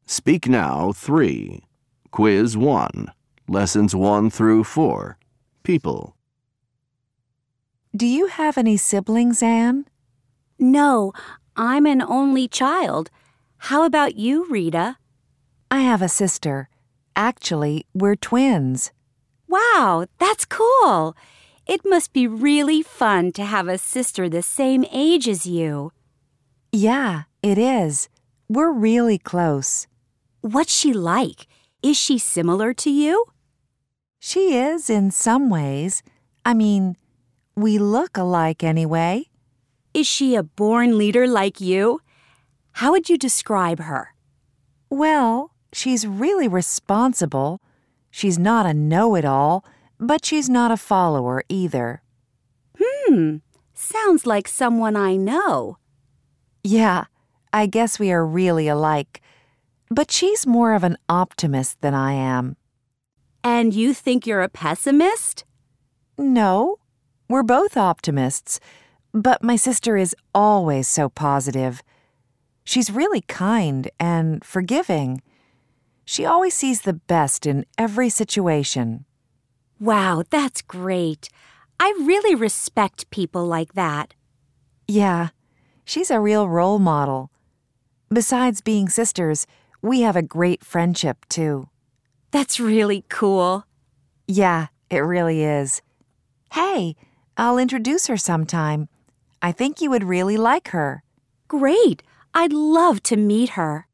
Speak Now 3. Quiz 1. Lessons 1 through 4. People. Do you have any siblings, Anne? No, I'm an only child. How about you, Rita? I have a sister. Actually, we're twins. Wow, that's cool. It must be really fun to have a sister the same age as you. Yeah, it is. We're really close. What's she like? Is she similar to you? She is in some ways. I mean, we look alike anyway. Is she a born leader like you? How would you describe her? Well, she's really responsible. She's not a know-it-all, but she's not a follower either. Sounds like someone I know. Yeah, I guess we are really alike. But she's more of an optimist than I am. And you think you're a pessimist? No, we're both optimists. But my sister is always so positive. She's really kind and forgiving. She always sees the best in every situation. Wow, that's great. I really respect people like that. Yeah, she's a real role model. Besides being sisters, we have a great friendship, too. That's really cool. Yeah, it really is. Hey, I'll introduce her sometime. I think you would really like her. Great. I'd love to meet her.